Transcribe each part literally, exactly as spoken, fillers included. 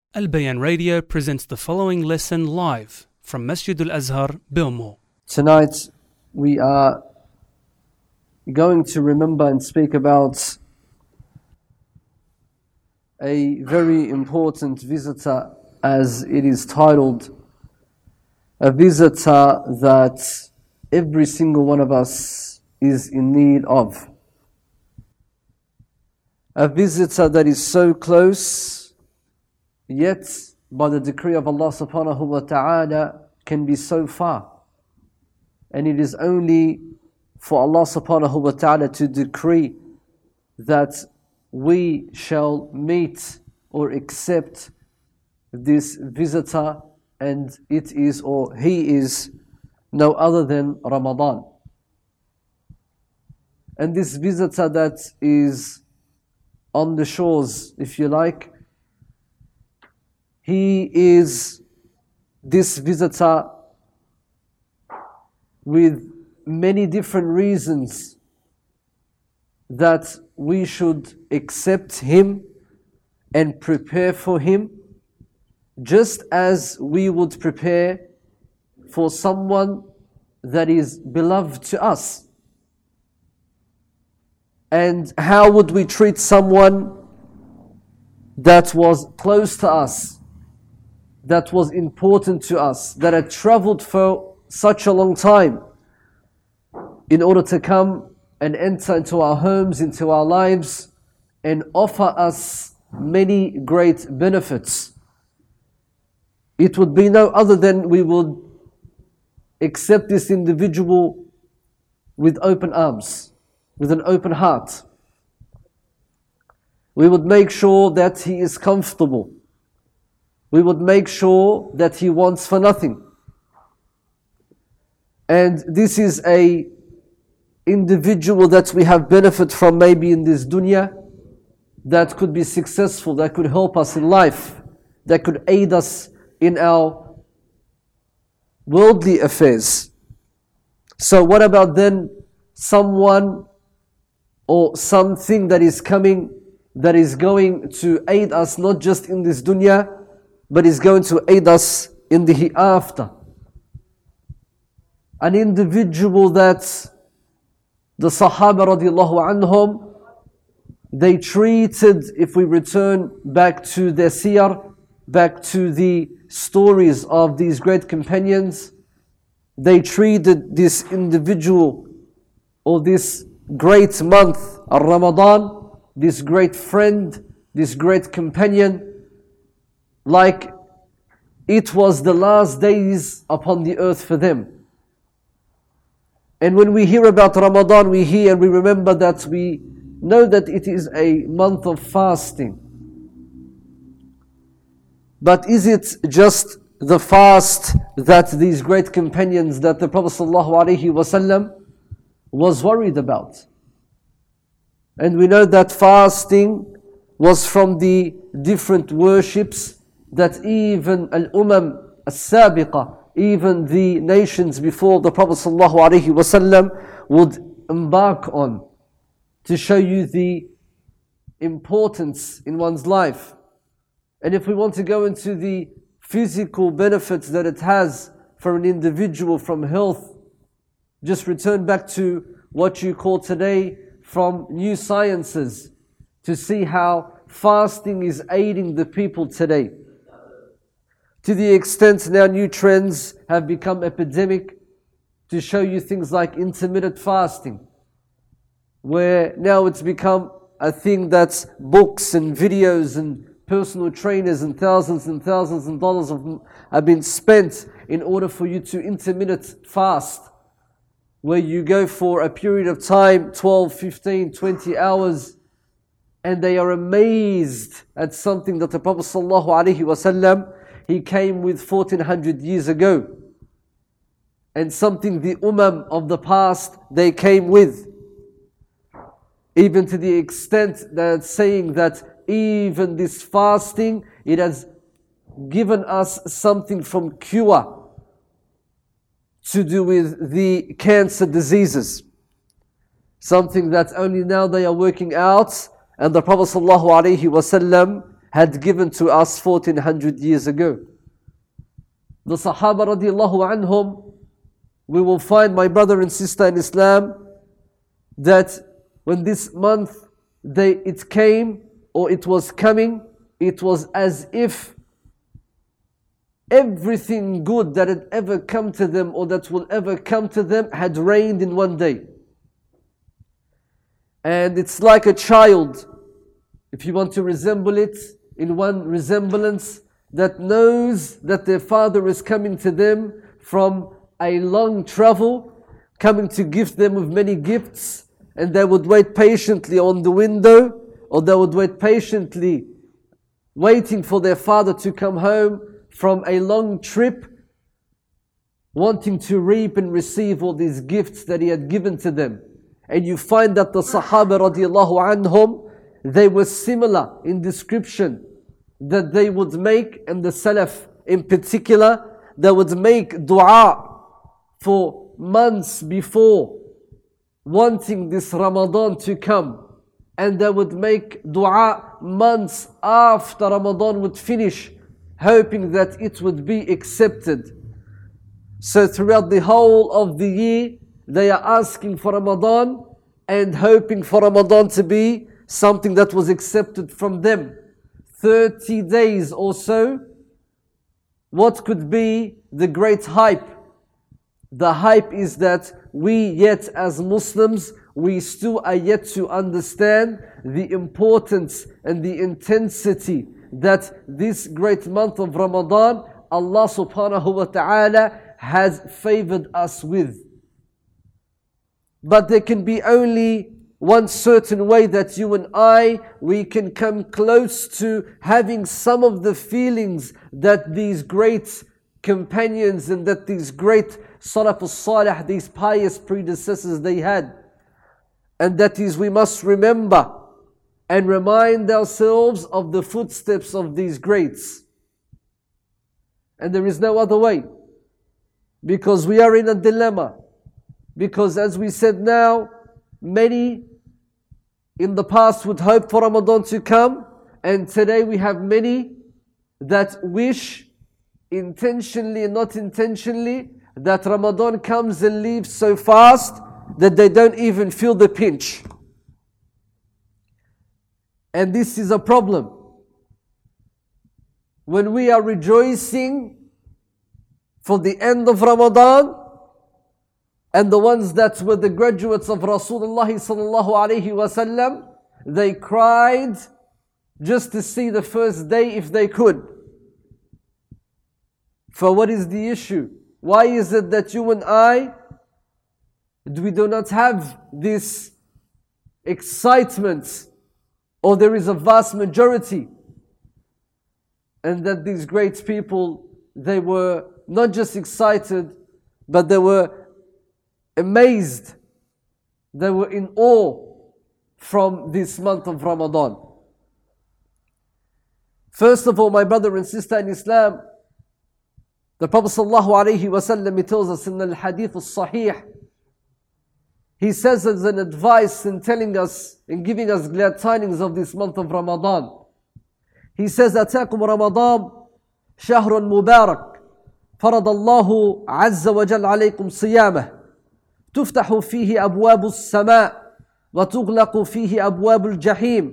Al Bayan Radio presents the following lesson live from Masjid Al Azhar, Bilmo. Tonight we are going to remember and speak about a very important visitor, as it is titled, a visitor that every single one of us is in need of. A visitor that is so close, yet by the decree of Allah subhanahu wa ta'ala can be so far. And it is only for Allah subhanahu wa ta'ala to decree that we shall meet or accept this visitor, and it is or he is no other than Ramadan. And this visitor that is on the shores, if you like, he is this visitor with many different reasons that we should accept him and prepare for him, just as we would prepare for someone that is beloved to us. And how would we treat someone that was close to us, that was important to us, that had traveled for such a long time in order to come and enter into our homes, into our lives, and offer us many great benefits? It would be no other than we would accept this individual with open arms, with an open heart. We would make sure that he is comfortable. We would make sure that he wants for nothing. And this is a individual that we have benefit from maybe in this dunya, that could be successful, that could help us in life, that could aid us in our worldly affairs. So what about then someone or something that is coming, that is going to aid us not just in this dunya, but is going to aid us in the hereafter? An individual that the Sahaba radiallahu anhum, they treated, if we return back to their siyar, back to the stories of these great companions, they treated this individual or this great month, Ramadan, this great friend, this great companion, like it was the last days upon the earth for them. And when we hear about Ramadan, we hear and we remember that we know that it is a month of fasting. But is it just the fast that these great companions, that the Prophet ﷺ was worried about? And we know that fasting was from the different worships that even al-umam as-sabiqa, even the nations before the Prophet ﷺ would embark on, to show you the importance in one's life. And if we want to go into the physical benefits that it has for an individual from health, just return back to what you call today from new sciences to see how fasting is aiding the people today. To the extent now new trends have become epidemic, to show you things like intermittent fasting, where now it's become a thing that books and videos and personal trainers and thousands and thousands of dollars of, have been spent in order for you to intermittent fast, where you go for a period of time, twelve, fifteen, twenty hours, and they are amazed at something that the Prophet ﷺ, he came with fourteen hundred years ago, and something the Ummah of the past they came with, even to the extent that saying that even this fasting, it has given us something from cure to do with the cancer diseases, something that only now they are working out. And the Prophet ﷺ had given to us fourteen hundred years ago. The Sahaba radiallahu anhum, we will find, my brother and sister in Islam, that when this month they, it came or it was coming, it was as if everything good that had ever come to them or that will ever come to them had rained in one day. And it's like a child, if you want to resemble it in one resemblance, that knows that their father is coming to them from a long travel, coming to gift them with many gifts, and they would wait patiently on the window, or they would wait patiently waiting for their father to come home from a long trip, wanting to reap and receive all these gifts that he had given to them. And you find that the Sahaba radiallahu anhum, they were similar in description that they would make, and the Salaf in particular, they would make dua for months before, wanting this Ramadan to come. And they would make dua months after Ramadan would finish, hoping that it would be accepted. So throughout the whole of the year, they are asking for Ramadan and hoping for Ramadan to be something that was accepted from them. thirty days or so. What could be the great hype? The hype is that we yet as Muslims, we still are yet to understand the importance and the intensity that this great month of Ramadan, Allah subhanahu wa ta'ala has favored us with. But there can be only one certain way that you and I, we can come close to having some of the feelings that these great companions and that these great Salaf al-Salih, these pious predecessors, they had. And that is, we must remember and remind ourselves of the footsteps of these greats. And there is no other way. Because we are in a dilemma. Because as we said now, many in the past would hope for Ramadan to come, and today we have many that wish, intentionally and not intentionally, that Ramadan comes and leaves so fast that they don't even feel the pinch. And this is a problem. When we are rejoicing for the end of Ramadan, and the ones that were the graduates of Rasulullah sallallahu alaihi wasallam, they cried just to see the first day if they could. For what is the issue? Why is it that you and I, we do not have this excitement, or there is a vast majority, and that these great people, they were not just excited, but they were amazed, they were in awe from this month of Ramadan. First of all, my brother and sister in Islam, the Prophet sallallahu alaihi wasallam, he tells us in the hadith al-sahih, he says as an advice in telling us, in giving us glad tidings of this month of Ramadan. He says, أتاكم رمضان شهر مبارك فرض الله عز وجل عليكم صيامه تفتح فيه أبواب السماء وتغلق فيه أبواب الجحيم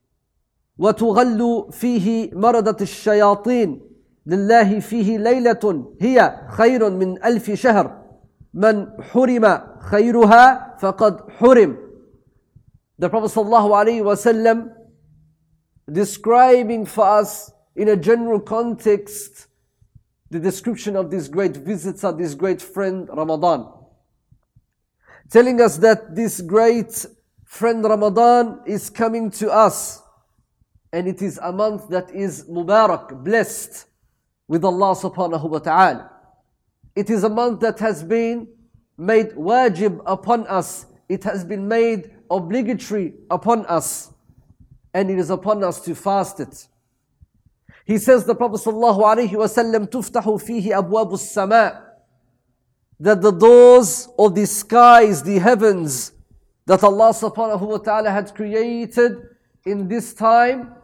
وتغل فيه مردة الشياطين لله فيه ليلة هي خير من ألف شهر من حرم خيرها فقد حرم. The Prophet sallallahu alaihi wasallam, describing for us in a general context the description of this great visitor, this great friend Ramadan, telling us that this great friend Ramadan is coming to us, and it is a month that is Mubarak, blessed with Allah subhanahu wa ta'ala. It is a month that has been made wajib upon us. It has been made obligatory upon us, and it is upon us to fast it. He says, the Prophet sallallahu alaihi wasallam, tuftahu fihi abwabu as-sama', that the doors of the skies, the heavens that Allah subhanahu wa ta'ala had created in this time,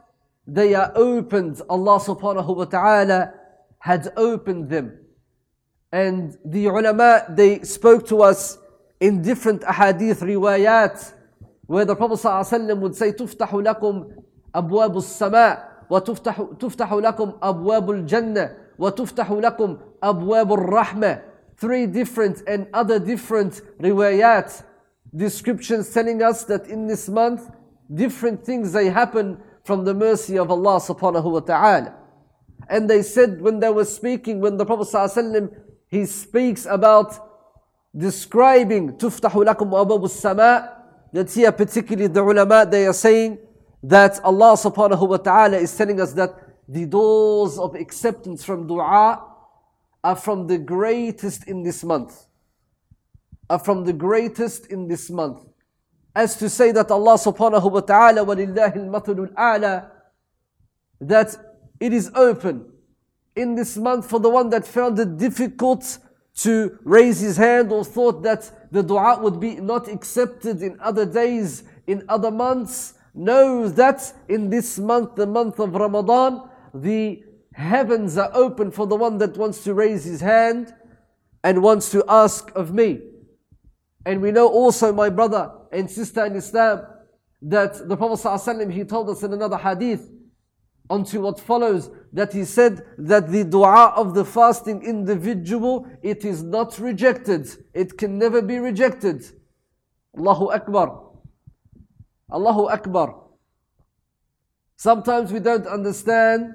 they are opened. Allah subhanahu wa ta'ala had opened them. And the ulama, they spoke to us in different ahadith, riwayat, where the Prophet ﷺ would say, تُفْتَحُ لَكُمْ أَبْوَابُ السَّمَاءِ وَتُفْتَحُ تُفْتَحُ لَكُمْ أَبْوَابُ الْجَنَّةِ وَتُفْتَحُ لَكُمْ أَبْوَابُ الرَّحْمَةِ. Three different and other different riwayat, descriptions telling us that in this month, different things they happen from the mercy of Allah subhanahu wa ta'ala. And they said when they were speaking, when the Prophet ﷺ, he speaks about describing تُفْتَحُ لَكُمْ أَبْوَابُ السَّمَاءِ, that here particularly the ulama, they are saying that Allah subhanahu wa ta'ala is telling us that the doors of acceptance from dua are from the greatest in this month. Are from the greatest in this month. As to say that Allah subhanahu wa ta'ala وَلِلَّهِ الْمَثَلُ الْأَعْلَى, that it is open in this month for the one that found it difficult to raise his hand or thought that the dua would be not accepted in other days, in other months. Know that in this month, the month of Ramadan, the heavens are open for the one that wants to raise his hand and wants to ask of me. And we know also, my brother and sister in Islam, that the Prophet ﷺ, he told us in another hadith, onto what follows, that he said that the dua of the fasting individual, it is not rejected. It can never be rejected. Allahu Akbar. Allahu Akbar. Sometimes we don't understand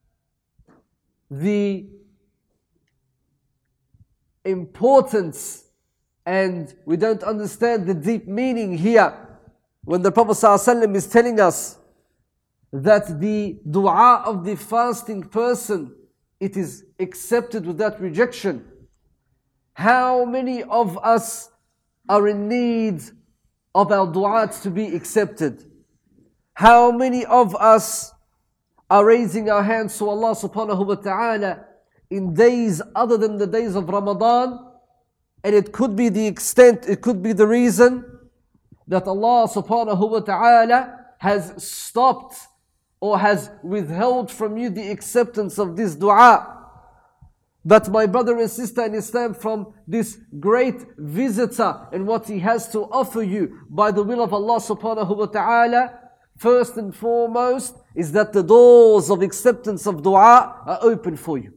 the importance and we don't understand the deep meaning here when the Prophet ﷺ is telling us that the dua of the fasting person, it is accepted without rejection. How many of us are in need of our du'as to be accepted? How many of us are raising our hands to Allah subhanahu wa ta'ala in days other than the days of Ramadan? And it could be the extent, it could be the reason that Allah subhanahu wa ta'ala has stopped or has withheld from you the acceptance of this dua. But my brother and sister in Islam, from this great visitor and what he has to offer you by the will of Allah subhanahu wa ta'ala, first and foremost is that the doors of acceptance of dua are open for you.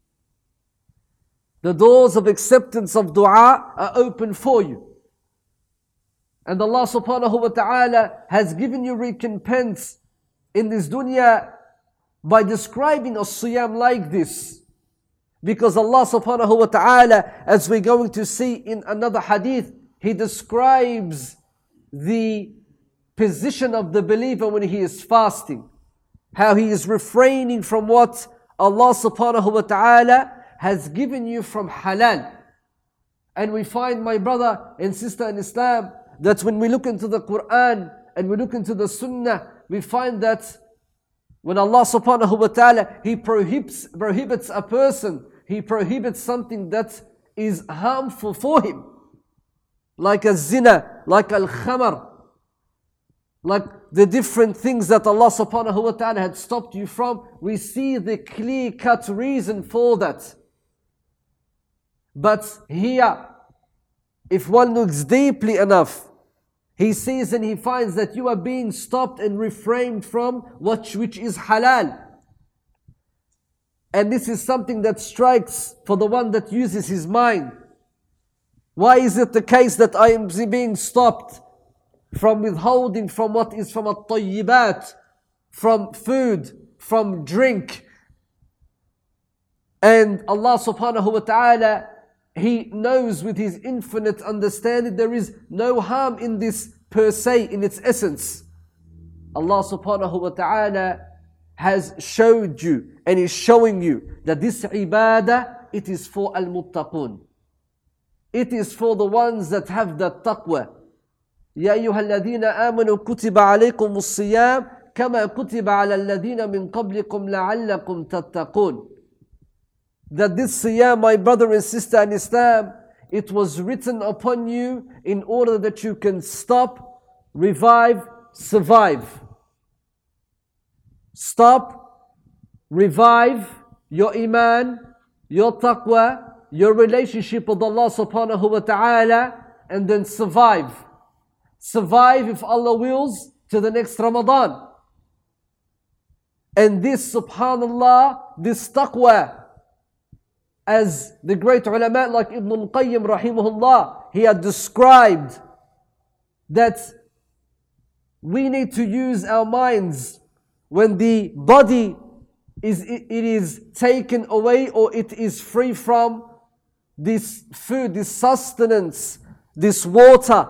The doors of acceptance of dua are open for you. And Allah subhanahu wa ta'ala has given you recompense in this dunya by describing a siyam like this. Because Allah subhanahu wa ta'ala, as we're going to see in another hadith, He describes the position of the believer when he is fasting. How he is refraining from what Allah subhanahu wa ta'ala has given you from halal. And we find, my brother and sister in Islam, that when we look into the Quran and we look into the Sunnah, we find that when Allah subhanahu wa ta'ala, He prohibits, prohibits a person, He prohibits something that is harmful for him. Like a zina, like al-khamar, like the different things that Allah subhanahu wa ta'ala had stopped you from. We see the clear-cut reason for that. But here, if one looks deeply enough, he sees and he finds that you are being stopped and refrained from what which is halal. And this is something that strikes for the one that uses his mind. Why is it the case that I am being stopped from withholding from what is from at-tayyibat, from food, from drink? And Allah subhanahu wa ta'ala, He knows with His infinite understanding there is no harm in this per se, in its essence. Allah subhanahu wa ta'ala has showed you and is showing you that this ibadah, it is for al-muttaqun. It is for the ones that have the taqwa. يا أيها الذين آمنوا كتب عليكم الصيام كما كتب على الذين من قبلكم لعلكم تتقون. That this siyam, my brother and sister in Islam, it was written upon you in order that you can stop, revive, survive. stop, revive your iman, your taqwa, your relationship with Allah subhanahu wa ta'ala, and then survive. Survive, if Allah wills, to the next Ramadan. And this, subhanallah, this taqwa, as the great ulama like Ibn al-Qayyim rahimahullah, he had described that we need to use our minds when the body is it is taken away or it is free from this food, this sustenance, this water.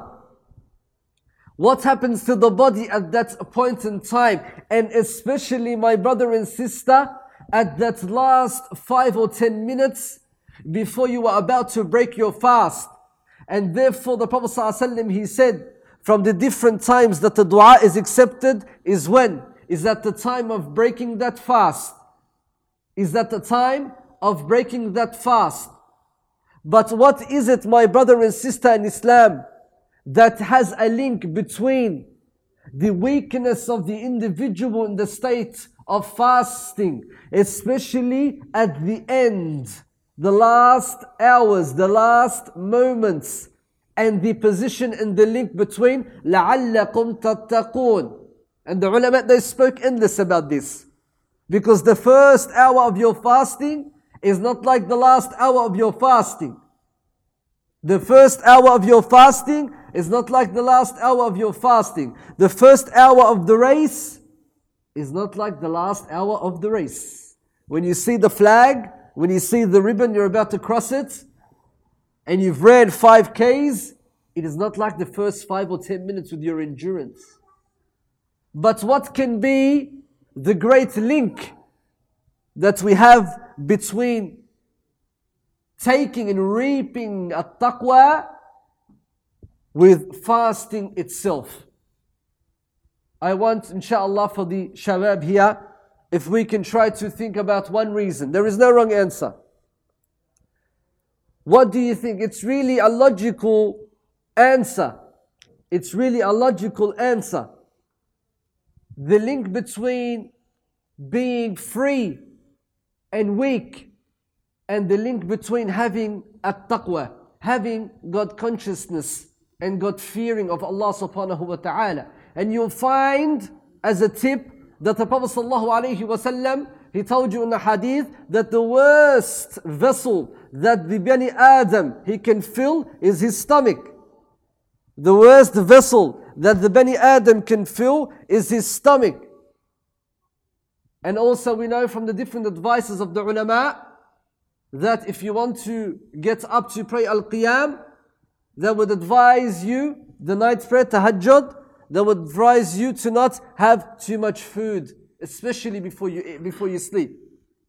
What happens to the body at that point in time? And especially, my brother and sister, at that last five or ten minutes before you are about to break your fast. And therefore the Prophet ﷺ, he said, from the different times that the dua is accepted is when? Is at the time of breaking that fast. Is at the time of breaking that fast. But what is it, my brother and sister in Islam, that has a link between the weakness of the individual in the state of fasting, especially at the end, the last hours, the last moments, and the position and the link between لَعَلَّكُمْ تَتَّقُونَ. And the ulama, they spoke endless about this. Because the first hour of your fasting is not like the last hour of your fasting. The first hour of your fasting is not like the last hour of your fasting. The first hour of the race is not like the last hour of the race. When you see the flag, when you see the ribbon, you're about to cross it, and you've read five Ks, it is not like the first five or ten minutes with your endurance. But what can be the great link that we have between taking and reaping at-taqwa with fasting itself? I want, inshaAllah, for the shabab here, if we can try to think about one reason. There is no wrong answer. What do you think? It's really a logical answer. It's really a logical answer. The link between being free and weak, and the link between having at-taqwa, having God consciousness and God fearing of Allah subhanahu wa ta'ala. And you'll find as a tip that the Prophet sallallahu alayhi wa sallam, he told you in the hadith that the worst vessel that the Bani Adam he can fill is his stomach. The worst vessel that the Bani Adam can fill is his stomach. And also we know from the different advices of the ulama that if you want to get up to pray al-qiyam, they would advise you, the night prayer, tahajjud, they would advise you to not have too much food, especially before you, before you sleep.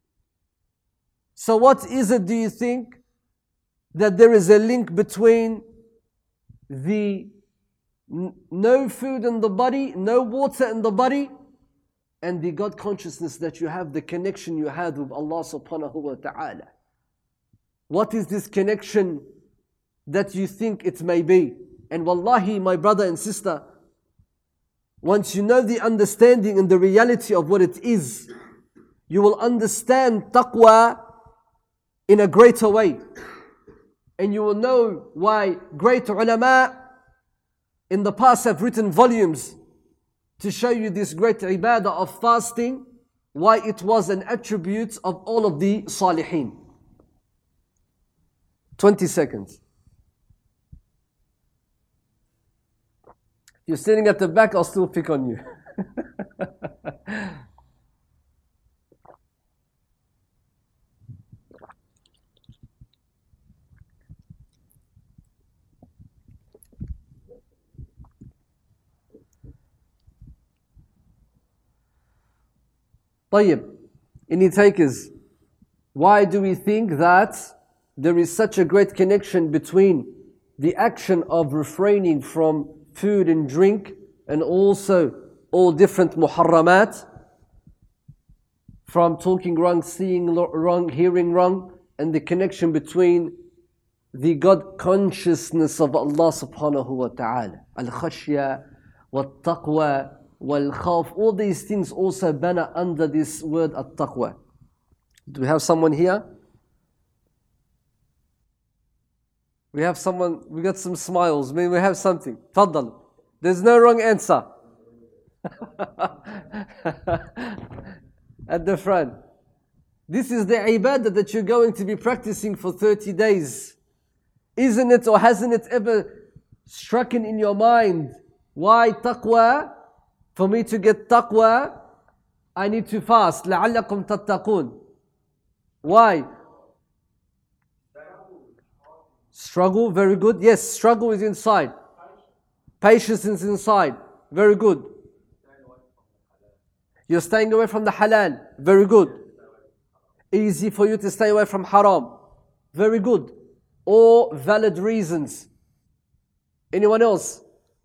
So what is it, do you think, that there is a link between the n- no food in the body, no water in the body, and the God consciousness that you have, the connection you had with Allah subhanahu wa ta'ala? What is this connection that you think it may be? And wallahi, my brother and sister, once you know the understanding and the reality of what it is, you will understand taqwa in a greater way. And you will know why great ulama in the past have written volumes to show you this great ibadah of fasting, why it was an attribute of all of the salihin. twenty seconds. You're sitting at the back, I'll still pick on you. طيب, any takers? Why do we think that there is such a great connection between the action of refraining from food and drink, and also all different muharramat, from talking wrong, seeing wrong, hearing wrong, and the connection between the God consciousness of Allah subhanahu wa ta'ala, al-khashya wa taqwa, wal-khawf. All these things also banner under this word at-taqwa. Do we have someone here? We have someone, we got some smiles. Maybe we have something. Faddal. There's no wrong answer. At the front. This is the ibadah that you're going to be practicing for thirty days. Isn't it, or hasn't it ever struck in your mind? Why taqwa? For me to get taqwa, I need to fast. لَعَلَّكُمْ تَتَّقُونَ. Why? Struggle, very good. Yes, struggle is inside. Patience is inside. Very good. You're staying away from the halal. Very good. Easy for you to stay away from haram. Very good. All valid reasons. Anyone else?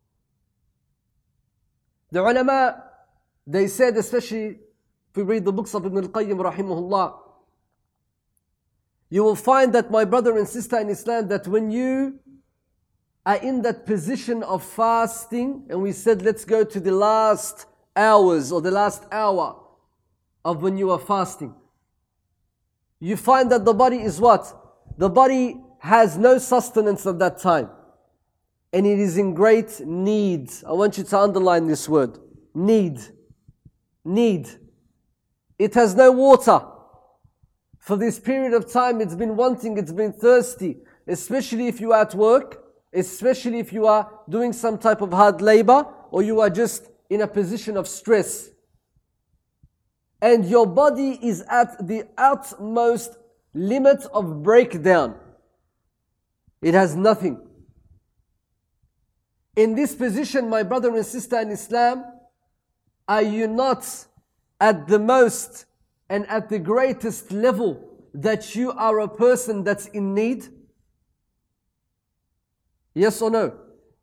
The ulama, they said, especially if we read the books of Ibn al-Qayyim rahimahullah, you will find that, my brother and sister in Islam, that when you are in that position of fasting, and we said let's go to the last hours or the last hour of when you are fasting, you find that the body is what? The body has no sustenance at that time. And it is in great need. I want you to underline this word. Need. Need. It has no water. For this period of time, it's been wanting, it's been thirsty. Especially if you are at work. Especially if you are doing some type of hard labor. Or you are just in a position of stress. And your body is at the utmost limit of breakdown. It has nothing. In this position, my brother and sister in Islam, are you not at the most and at the greatest level that you are a person that's in need? Yes or no?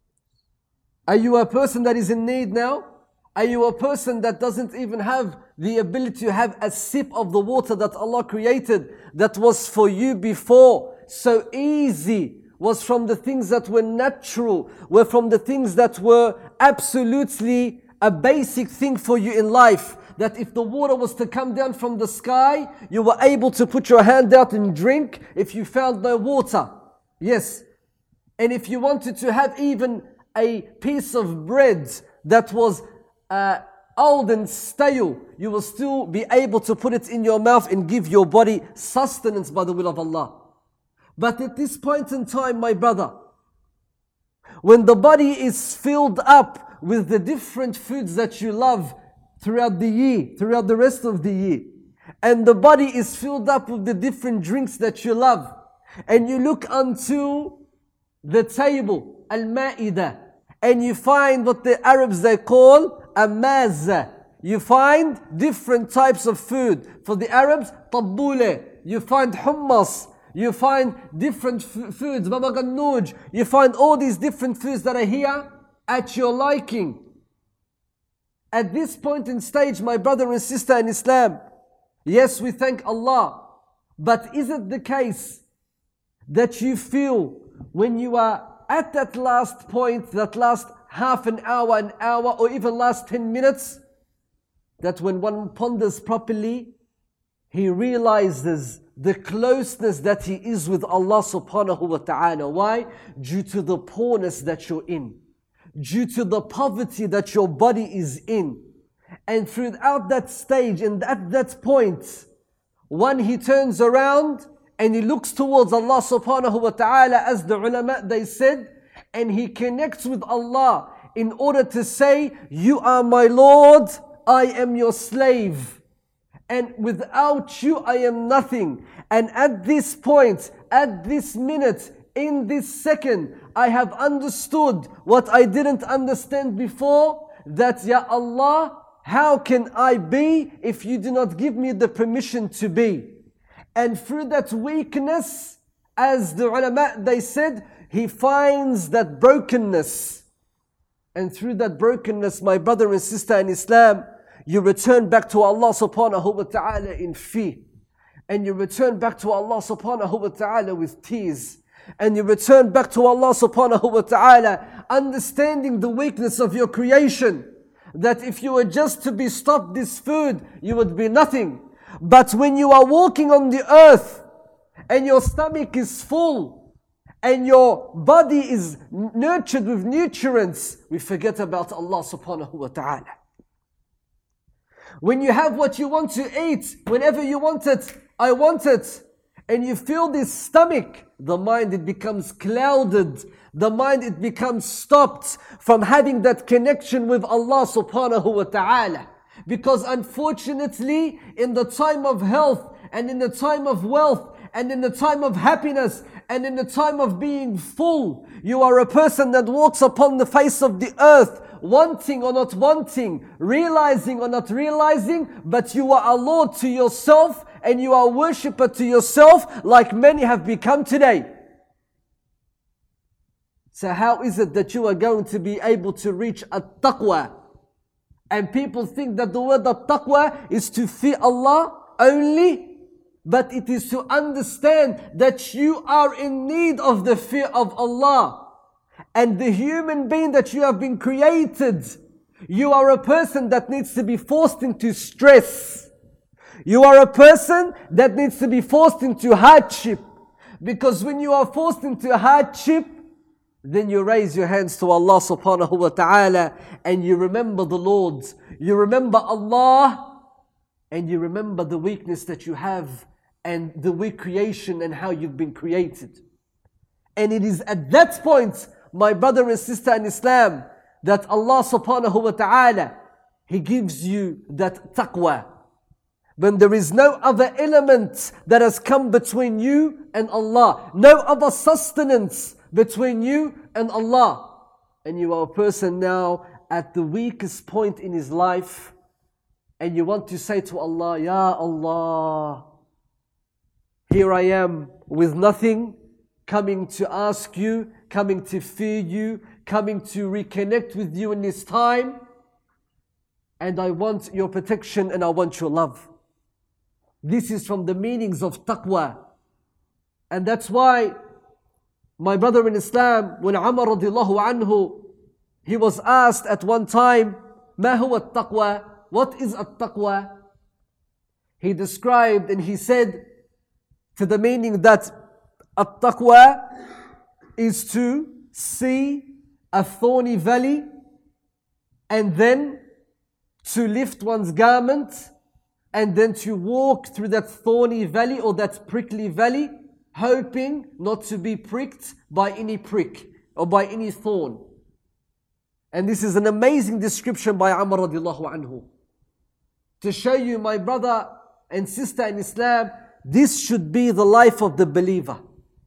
Are you a person that is in need now? Are you a person that doesn't even have the ability to have a sip of the water that Allah created, that was for you before so easy, was from the things that were natural, were from the things that were absolutely a basic thing for you in life, that if the water was to come down from the sky, you were able to put your hand out and drink if you found no water. Yes. And if you wanted to have even a piece of bread that was uh, old and stale, you will still be able to put it in your mouth and give your body sustenance by the will of Allah. But at this point in time, my brother, when the body is filled up with the different foods that you love throughout the year, throughout the rest of the year, and the body is filled up with the different drinks that you love, and you look unto the table, al-ma'idah, and you find what the Arabs they call a mazza. You find different types of food. For the Arabs, tabbule. You find hummus. You find different f- foods, baba ganouj. You find all these different foods that are here at your liking. At this point in stage, my brother and sister in Islam, yes, we thank Allah. But is it the case that you feel when you are at that last point, that last half an hour, an hour, or even last ten minutes, that when one ponders properly, he realizes the closeness that he is with Allah subhanahu wa ta'ala. Why? Due to the poorness that you're in. Due to the poverty that your body is in. And throughout that stage and at that point, when he turns around and he looks towards Allah subhanahu wa ta'ala, as the ulama they said, and he connects with Allah in order to say, you are my Lord, I am your slave. And without you, I am nothing. And at this point, at this minute, in this second, I have understood what I didn't understand before, that, Ya Allah, how can I be if you do not give me the permission to be? And through that weakness, as the ulama, they said, he finds that brokenness. And through that brokenness, my brother and sister in Islam, you return back to Allah subhanahu wa ta'ala in fear. And you return back to Allah subhanahu wa ta'ala with tears. And you return back to Allah subhanahu wa ta'ala understanding the weakness of your creation. that if you were just to be stopped this food, you would be nothing. But when you are walking on the earth and your stomach is full and your body is nurtured with nutrients, we forget about Allah subhanahu wa ta'ala. When you have what you want to eat, whenever you want it, I want it, and you feel this stomach, the mind, it becomes clouded. The mind, it becomes stopped from having that connection with Allah subhanahu wa ta'ala. Because unfortunately, in the time of health, and in the time of wealth, and in the time of happiness, and in the time of being full, you are a person that walks upon the face of the earth, wanting or not wanting, realizing or not realizing, but you are a Lord to yourself, and you are a worshipper to yourself, like many have become today. So how is it that you are going to be able to reach at-taqwa? And people think that the word at-taqwa is to fear Allah only, but it is to understand that you are in need of the fear of Allah. And the human being that you have been created, you are a person that needs to be forced into stress. You are a person that needs to be forced into hardship. Because when you are forced into hardship, then you raise your hands to Allah subhanahu wa ta'ala and you remember the Lord. You remember Allah and you remember the weakness that you have and the weak creation and how you've been created. And it is at that point, my brother and sister in Islam, that Allah subhanahu wa ta'ala, He gives you that taqwa. When there is no other element that has come between you and Allah, no other sustenance between you and Allah, and you are a person now at the weakest point in his life, and you want to say to Allah, Ya Allah, here I am with nothing, coming to ask you, coming to fear you, coming to reconnect with you in this time, and I want your protection and I want your love. This is from the meanings of taqwa. And that's why my brother in Islam, when Umar radiallahu anhu, he was asked at one time, Ma huwa at-taqwa? What is at-taqwa? He described and he said to the meaning that at-taqwa is to see a thorny valley and then to lift one's garment and then to walk through that thorny valley or that prickly valley, hoping not to be pricked by any prick or by any thorn. And this is an amazing description by Umar radiallahu anhu. To show you, my brother and sister in Islam, this should be the life of the believer.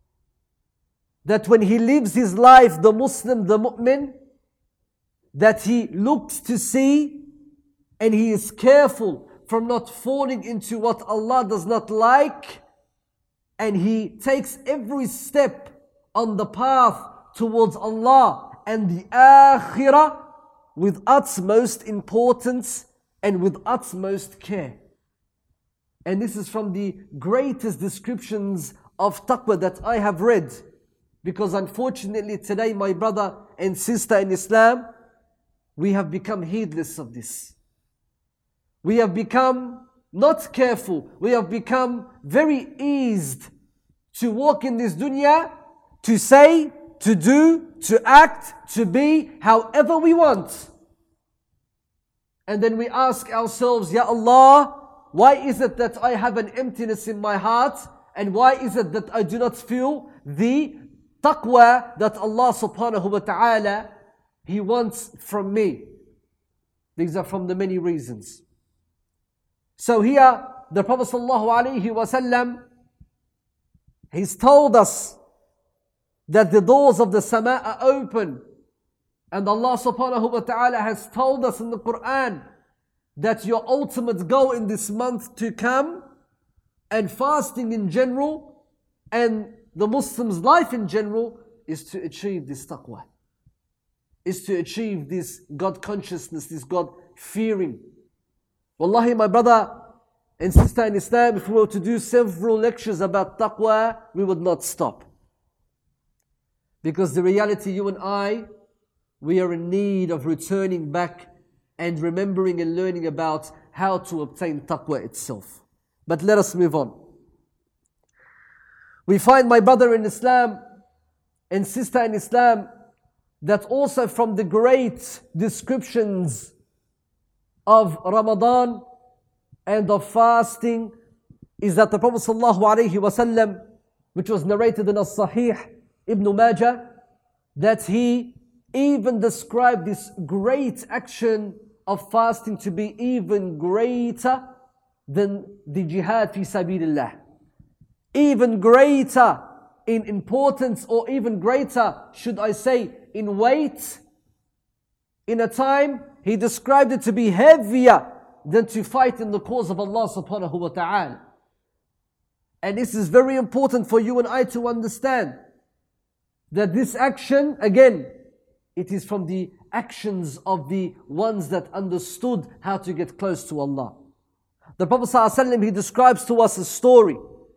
That when he lives his life, the Muslim, the mu'min, that he looks to see and he is careful from not falling into what Allah does not like, and he takes every step on the path towards Allah and the akhirah with utmost importance and with utmost care. And this is from the greatest descriptions of taqwa that I have read. Because unfortunately today, my brother and sister in Islam, we have become heedless of this. We have become not careful. We have become very eased to walk in this dunya, to say, to do, to act, to be however we want. And then we ask ourselves, Ya Allah, why is it that I have an emptiness in my heart? And why is it that I do not feel the taqwa that Allah subhanahu wa ta'ala, He wants from me? These are from the many reasons. So here, the Prophet sallallahu alaihi wasallam, he's told us that the doors of the sama are open. And Allah subhanahu wa ta'ala has told us in the Quran that your ultimate goal in this month to come, and fasting in general, and the Muslim's life in general, is to achieve this taqwa. Is to achieve this God consciousness, this God fearing. Wallahi, my brother and sister in Islam, if we were to do several lectures about taqwa, we would not stop. Because the reality, you and I, we are in need of returning back and remembering and learning about how to obtain taqwa itself. But let us move on. We find, my brother in Islam and sister in Islam, that also from the great descriptions of Ramadan and of fasting is that the Prophet ﷺ, which was narrated in As-Sahih, Ibn Majah, that he even described this great action of fasting to be even greater than the jihad fi sabilillah. Even greater in importance, or even greater, should I say, in weight. In a time, he described it to be heavier than to fight in the cause of Allah subhanahu wa ta'ala. And this is very important for you and I to understand, that this action, again, it is from the actions of the ones that understood how to get close to Allah. The Prophet ﷺ, he describes to us a story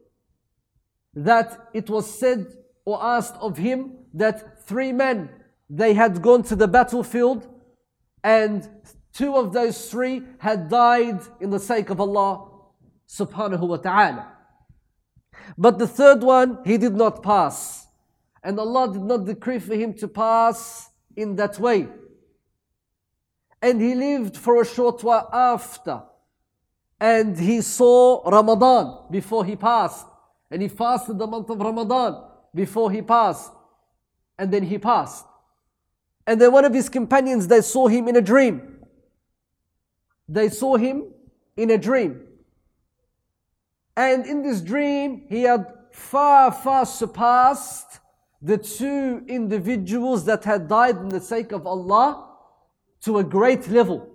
that it was said or asked of him that three men, they had gone to the battlefield, and two of those three had died in the sake of Allah subhanahu wa ta'ala. But the third one, he did not pass. And Allah did not decree for him to pass in that way. And he lived for a short while after. And he saw Ramadan before he passed. And he fasted the month of Ramadan before he passed. And then he passed. And then one of his companions, they saw him in a dream. They saw him in a dream. And in this dream, he had far, far surpassed the two individuals that had died in the sake of Allah to a great level.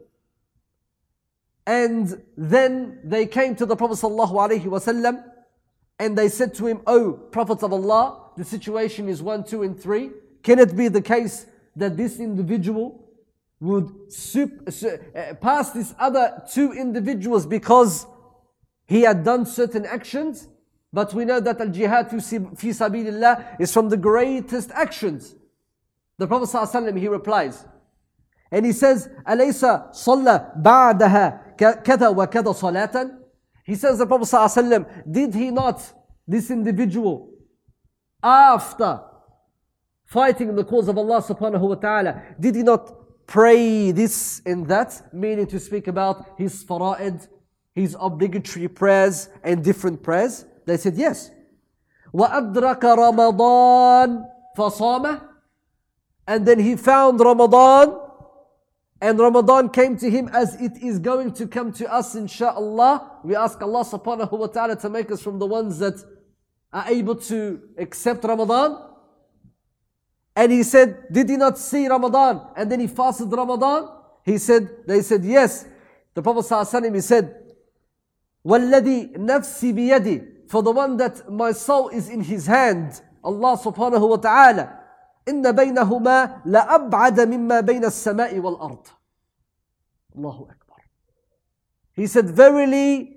And then they came to the Prophet ﷺ and they said to him, "O Prophet of Allah, the situation is one, two, and three. Can it be the case that this individual would sup- uh, pass these other two individuals because he had done certain actions?" But we know that al-jihad fi sabilillah is from the greatest actions. The Prophet ﷺ, he replies, and he says, "Alaysa صلى بعدها كذا وكذا صلاة?" He says, the Prophet ﷺ, did he not, this individual, after fighting in the cause of Allah subhanahu wa ta'ala, did he not pray this and that? Meaning to speak about his fara'id, his obligatory prayers and different prayers. They said yes. وَأَدْرَكَ رَمَضَانَ فَصَامَهُ. And then he found Ramadan, and Ramadan came to him as it is going to come to us, insha'Allah. We ask Allah subhanahu wa ta'ala to make us from the ones that are able to accept Ramadan. And he said, did he not see Ramadan? And then he fasted Ramadan. He said, they said yes. The Prophet ﷺ, he said, وَالَّذِي نَفْسِي بِيَدِي, for the one that my soul is in his hand, Allah subhanahu wa ta'ala, إِنَّ بَيْنَهُمَا لَأَبْعَدَ مِمَّا بَيْنَ السَّمَاءِ وَالْأَرْضِ. Allahu Akbar. He said, verily,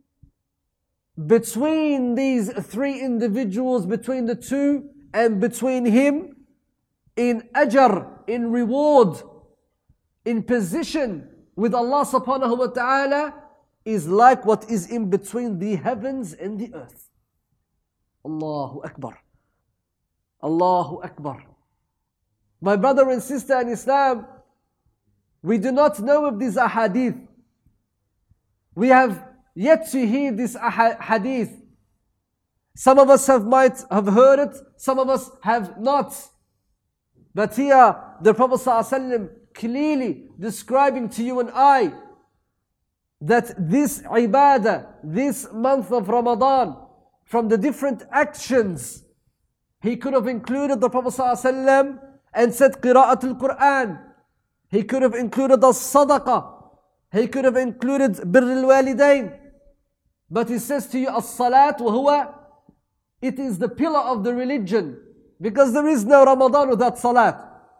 between these three individuals, between the two and between him, in ajr, in reward, in position with Allah subhanahu wa ta'ala, is like what is in between the heavens and the earth. Allahu Akbar. Allahu Akbar. My brother and sister in Islam, we do not know of these ahadith. We have yet to hear this hadith. Some of us have might have heard it, some of us have not. But here, the Prophet ﷺ clearly describing to you and I that this ibadah, this month of Ramadan, from the different actions, he could have included the Prophet ﷺ and said qira'at al-Quran. He could have included the sadaqah. He could have included birr al-walidain. But he says to you, as-salat wa huwa, it is the pillar of the religion. Because there is no Ramadan without salat.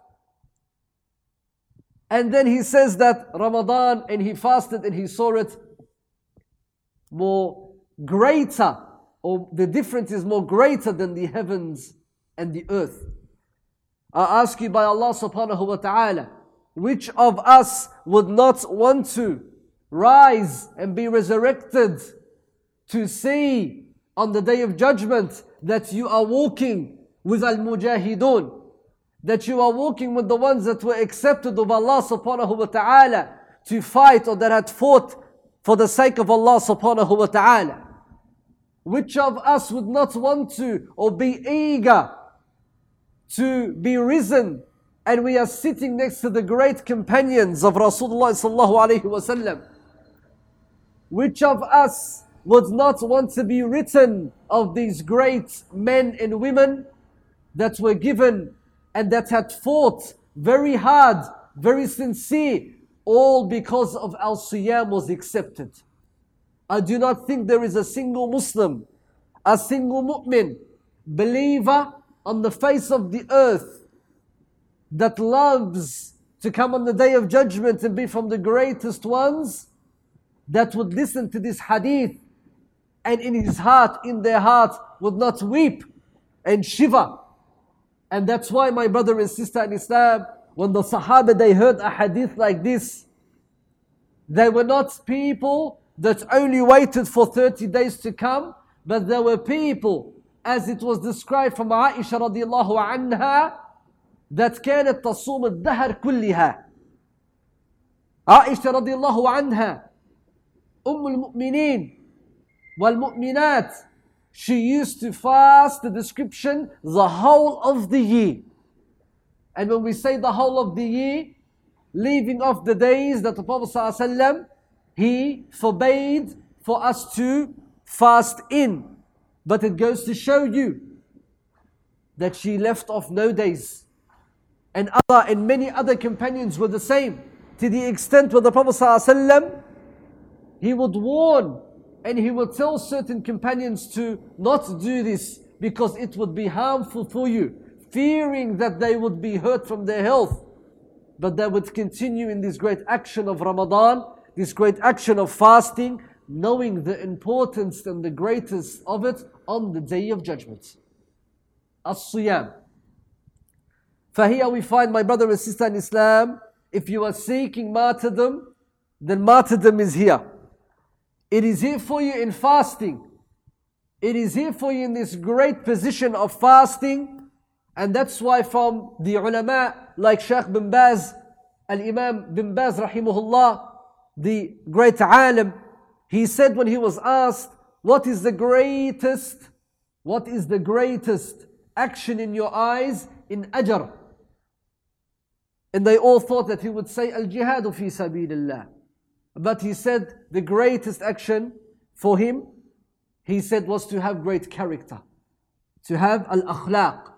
And then he says that Ramadan, and he fasted and he saw it more greater, or the difference is more greater than the heavens and the earth. I ask you by Allah subhanahu wa ta'ala, which of us would not want to rise and be resurrected to see on the Day of Judgment that you are walking with al-mujahidun, that you are walking with the ones that were accepted of Allah subhanahu wa ta'ala to fight, or that had fought for the sake of Allah subhanahu wa ta'ala. Which of us would not want to or be eager to be risen, and we are sitting next to the great companions of Rasulullah sallallahu alayhi wa sallam? Which of us would not want to be written of these great men and women that were given and that had fought very hard, very sincere, all because of al-siyam was accepted? I do not think there is a single Muslim, a single mu'min, believer on the face of the earth that loves to come on the Day of Judgment and be from the greatest ones, that would listen to this hadith and in his heart, in their heart, would not weep and shiver. And that's why, my brother and sister in Islam, when the Sahaba, they heard a hadith like this, they were not people that only waited for thirty days to come, but there were people, as it was described from Aisha radiallahu anha, that كانت تصوم الدهر كلها. Aisha radiallahu anha, Umm al-Mu'mineen wal-Mu'minat, she used to fast, the description, the whole of the year. And when we say the whole of the year, leaving off the days that the Prophet ﷺ, he forbade for us to fast in. But it goes to show you that she left off no days. And other and many other companions were the same, to the extent where the Prophet ﷺ, he would warn and he would tell certain companions to not do this because it would be harmful for you, fearing that they would be hurt from their health. But they would continue in this great action of Ramadan, this great action of fasting, knowing the importance and the greatest of it on the Day of Judgment. As-Siyam. For here we find, my brother and sister in Islam, if you are seeking martyrdom, then martyrdom is here. It is here for you in fasting. It is here for you in this great position of fasting. And that's why from the ulama like Shaykh bin Baz, Al-Imam bin Baz rahimahullah, the great alim, he said when he was asked, what is the greatest, what is the greatest action in your eyes in ajr? And they all thought that he would say al-jihadu fi sabilillah. But he said the greatest action for him, he said, was to have great character. To have al-akhlaq.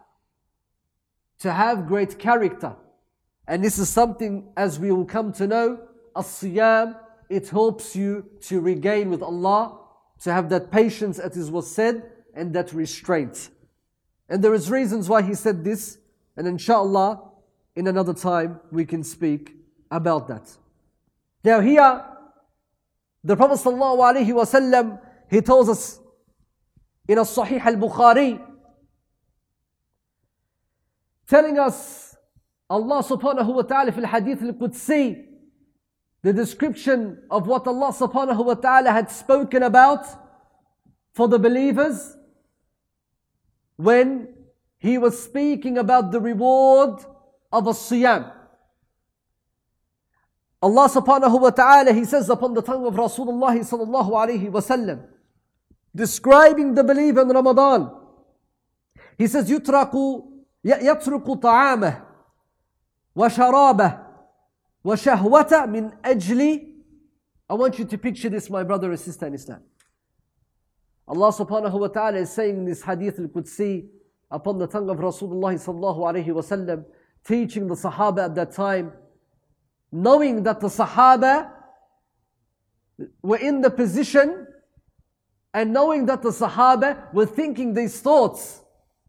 To have great character. And this is something, as we will come to know, as-siyam, it helps you to regain with Allah, to have that patience, as it was said, and that restraint. And there is reasons why he said this, and inshallah, in another time, we can speak about that. Now here, the Prophet sallallahu alaihi wasallam, he tells us in As-Sahih al-Bukhari, telling us, Allah subhanahu wa ta'ala fil hadith al-Qudsi, the description of what Allah subhanahu wa ta'ala had spoken about for the believers when He was speaking about the reward of as-siyam. Allah subhanahu wa ta'ala, He says upon the tongue of Rasulullah sallallahu alayhi wa sallam, describing the believer in Ramadan, He says, يترك يترك طعامه وشرابه وشهوته من أجل. I want you to picture this, my brother and sister in Islam. Allah subhanahu wa ta'ala is saying in this hadith al-Qudsi upon the tongue of Rasulullah sallallahu alayhi wa sallam, teaching the Sahaba at that time, knowing that the Sahaba were in the position and knowing that the Sahaba were thinking these thoughts.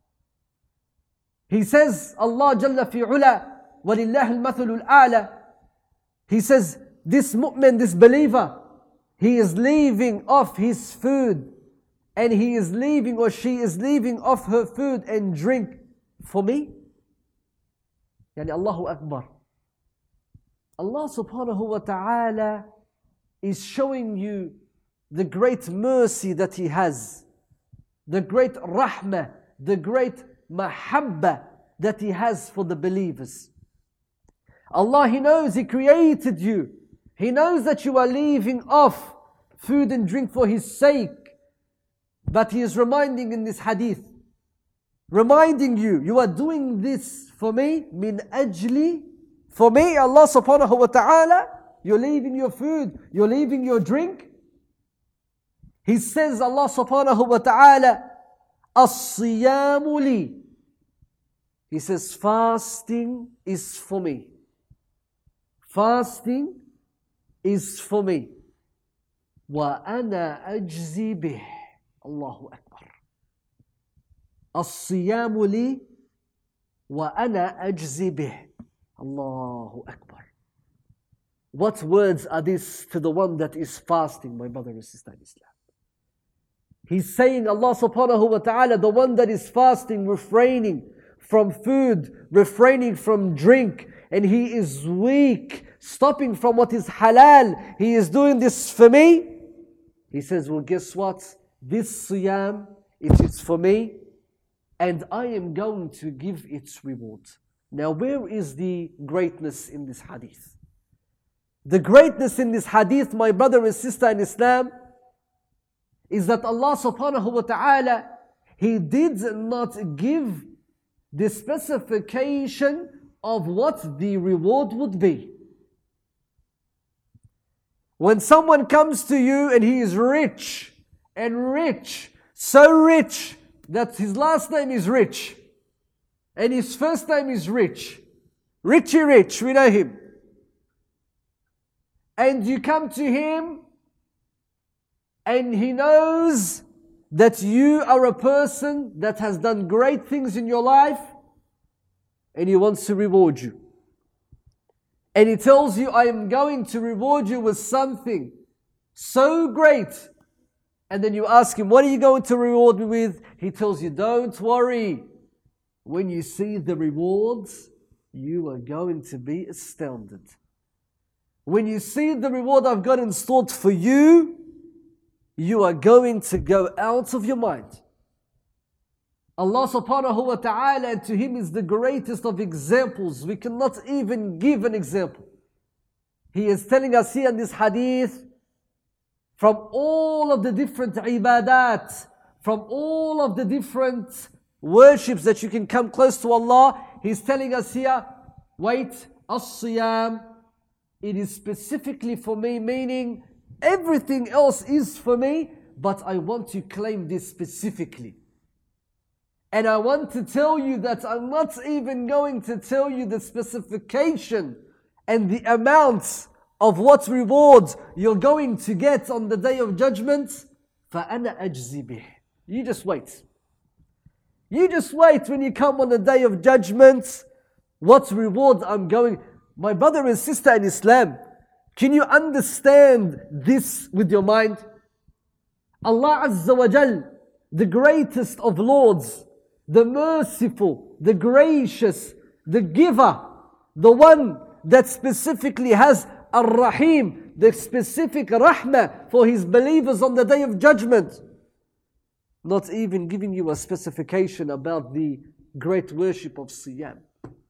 He says, Allah Jalla fi ula walillahi al-mathalu al-a'la. He says, this mu'min, this believer, he is leaving off his food and he is leaving, or she is leaving off her food and drink for me. Yani Allahu Akbar. Allah subhanahu wa ta'ala is showing you the great mercy that He has, the great rahmah, the great mahabbah that He has for the believers. Allah, He knows He created you. He knows that you are leaving off food and drink for His sake. But He is reminding in this hadith, reminding you, you are doing this for me, min ajli, for me, Allah subhanahu wa ta'ala. You're leaving your food, you're leaving your drink. He says, Allah subhanahu wa ta'ala, as-siyamu li. He says, fasting is for me. Fasting is for me. Wa ana ajzi bih. Allahu Akbar. As-siyamu li wa ana ajzi bih. Allahu Akbar. What words are these to the one that is fasting, my brother and sister in Islam? He's saying, Allah subhanahu wa ta'ala, the one that is fasting, refraining from food, refraining from drink, and he is weak, stopping from what is halal, he is doing this for me. He says, well, guess what? This siyam, it is for me, and I am going to give its reward. Now, where is the greatness in this hadith? The greatness in this hadith, my brother and sister in Islam, is that Allah subhanahu wa ta'ala, He did not give the specification of what the reward would be. When someone comes to you and he is rich, and rich, so rich that his last name is Rich, and his first name is Rich, Richie Rich, we know him. And you come to him, and he knows that you are a person that has done great things in your life, and he wants to reward you. And he tells you, I am going to reward you with something so great. And then you ask him, what are you going to reward me with? He tells you, don't worry. When you see the rewards, you are going to be astounded. When you see the reward I've got installed for you, you are going to go out of your mind. Allah subhanahu wa ta'ala, to Him is the greatest of examples. We cannot even give an example. He is telling us here in this hadith, from all of the different ibadat, from all of the different worships that you can come close to Allah, He's telling us here, wait, as-siyam, it is specifically for me, meaning everything else is for me, but I want to claim this specifically. And I want to tell you that I'm not even going to tell you the specification and the amounts of what rewards you're going to get on the Day of Judgment. فَأَنَا أَجْزِي بِهِ. You just wait. You just wait when you come on the Day of Judgment, what reward I'm going. My brother and sister in Islam, can you understand this with your mind? Allah Azza wa Jal, the greatest of Lords, the merciful, the gracious, the giver, the one that specifically has Ar-Rahim, the specific rahmah for His believers on the Day of Judgment. Not even giving you a specification about the great worship of Siyam.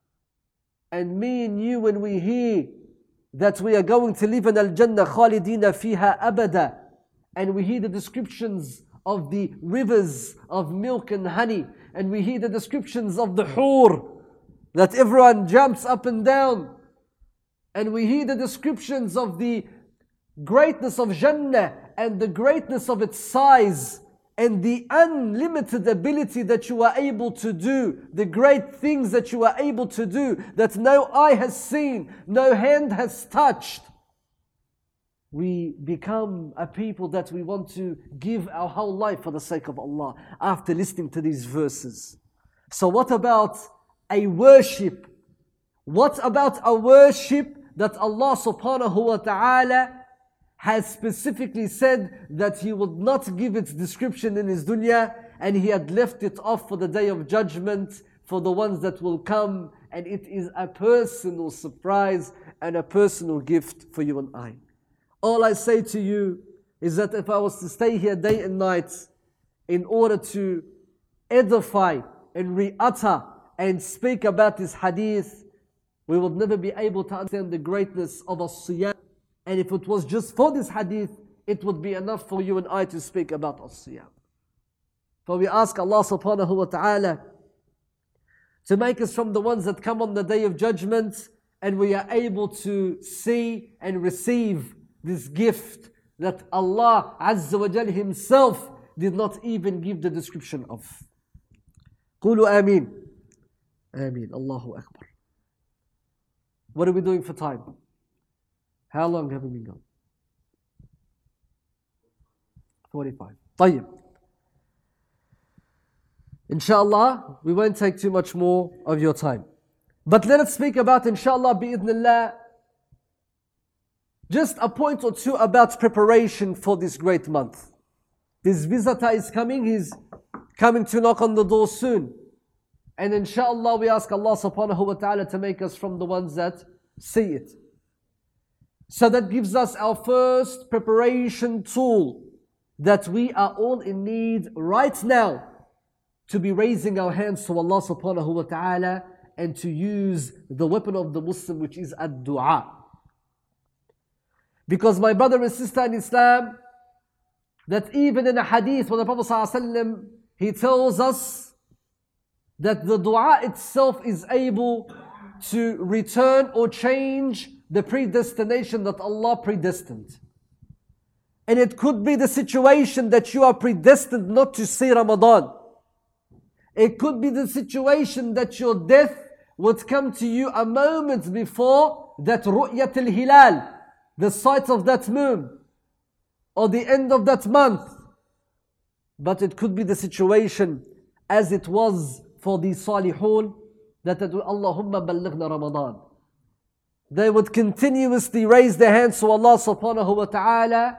And me and you, when we hear that we are going to live in Al-Jannah khalidina fiha abada, and we hear the descriptions of the rivers of milk and honey, and we hear the descriptions of the hur, that everyone jumps up and down, and we hear the descriptions of the greatness of Jannah and the greatness of its size, and the unlimited ability that you are able to do, the great things that you are able to do, that no eye has seen, no hand has touched. We become a people that we want to give our whole life for the sake of Allah after listening to these verses. So what about a worship? What about a worship that Allah subhanahu wa ta'ala has specifically said that He would not give its description in His dunya, and He had left it off for the Day of Judgment for the ones that will come, and it is a personal surprise and a personal gift for you and I. All I say to you is that if I was to stay here day and night in order to edify and re-utter and speak about this hadith, we would never be able to understand the greatness of as-siyam. And if it was just for this hadith, it would be enough for you and I to speak about as-siyam. For we ask Allah subhanahu wa ta'ala to make us from the ones that come on the day of judgment and we are able to see and receive this gift that Allah Azza wa Jal Himself did not even give the description of. Qulu Ameen. Ameen. Allahu Akbar. What are we doing for time? How long have we been gone? forty-five. طيب. Inshallah, we won't take too much more of your time. But let us speak about, inshallah, bi'idhnillah, just a point or two about preparation for this great month. This visitor is coming, he's coming to knock on the door soon. And inshallah, we ask Allah subhanahu wa ta'ala to make us from the ones that see it. So that gives us our first preparation tool that we are all in need right now to be raising our hands to Allah subhanahu wa ta'ala and to use the weapon of the Muslim, which is ad-du'a. Because my brother and sister in Islam, that even in a hadith where the Prophet ﷺ, he tells us that the dua itself is able to return or change the predestination that Allah predestined. And it could be the situation that you are predestined not to see Ramadan. It could be the situation that your death would come to you a moment before that ru'yat al-hilal, the sight of that moon, or the end of that month. But it could be the situation as it was for the salihun, that Allahumma ballighna Ramadan. They would continuously raise their hands to Allah subhanahu wa ta'ala,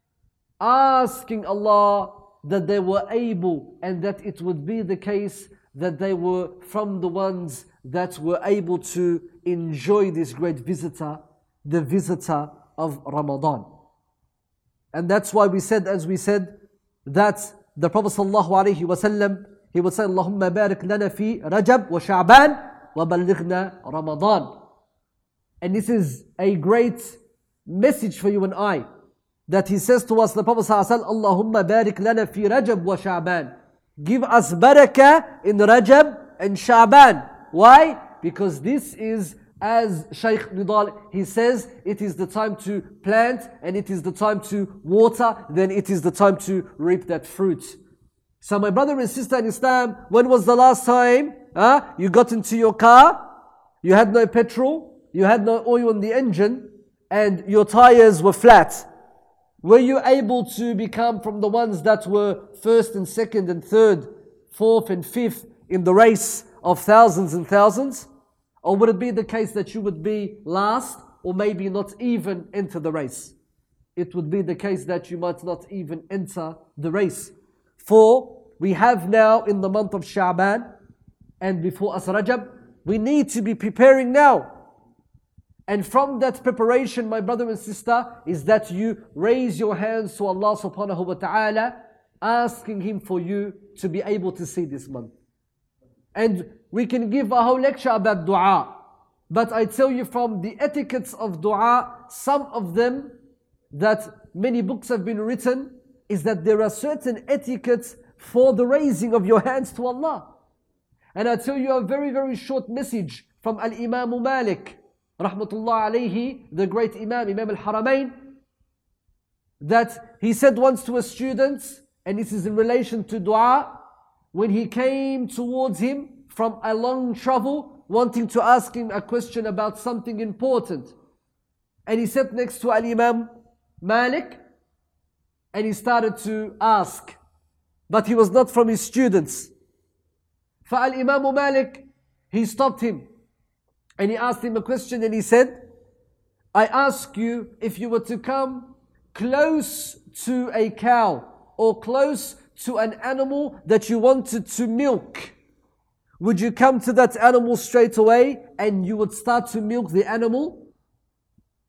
asking Allah that they were able, and that it would be the case that they were from the ones that were able to enjoy this great visitor, the visitor of Ramadan. And that's why we said, as we said, that the Prophet sallallahu alaihi wasallam, he would say, Allahumma barik lana fi Rajab wa Sha'ban wa ballighna Ramadan. And this is a great message for you and I, that he says to us, the Prophet sallallahu alaihi wasallam, Allahumma barik lana fi Rajab wa Sha'ban. Give us barakah in Rajab and Sha'ban. Why? Because this is, as Shaykh Nidal, he says, it is the time to plant and it is the time to water, then it is the time to reap that fruit. So my brother and sister in Islam, when was the last time huh, you got into your car, you had no petrol, you had no oil in the engine, and your tires were flat? Were you able to become from the ones that were first and second and third, fourth and fifth in the race of thousands and thousands? Or would it be the case that you would be last, or maybe not even enter the race? It would be the case that you might not even enter the race. For we have now in the month of Sha'ban, and before us Rajab, we need to be preparing now. And from that preparation, my brother and sister, is that you raise your hands to Allah subhanahu wa ta'ala, asking Him for you to be able to see this month. And we can give a whole lecture about dua. But I tell you, from the etiquettes of dua, some of them that many books have been written, is that there are certain etiquettes for the raising of your hands to Allah. And I tell you a very, very short message from Al-Imam Malik, rahmatullah alayhi, the great Imam, Imam Al-Haramain, that he said once to a student, and this is in relation to dua, when he came towards him from a long travel, wanting to ask him a question about something important. And he sat next to Al-Imam Malik, and he started to ask, but he was not from his students. For Al-Imam Malik, he stopped him, and he asked him a question, and he said, I ask you, if you were to come close to a cow, or close to an animal that you wanted to milk, would you come to that animal straight away and you would start to milk the animal?